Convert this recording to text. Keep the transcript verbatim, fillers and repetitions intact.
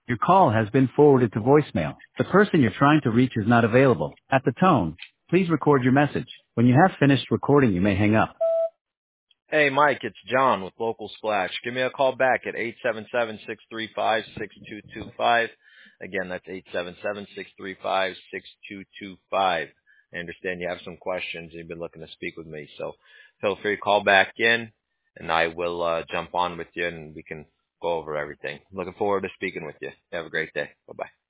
Your call has been forwarded to voicemail. The person you're trying to reach is not available. At the tone, please record your message. When you have finished recording, you may hang up. Hey, Mike, it's John with Local Splash. Give me a call back at eight seven seven, six three five, six two two five. Again, that's eight seven seven, six three five, six two two five. I understand you have some questions and you've been looking to speak with me, so feel free to call back in, and I will uh, jump on with you, and we can go over everything. Looking forward to speaking with you. Have a great day. Bye-bye.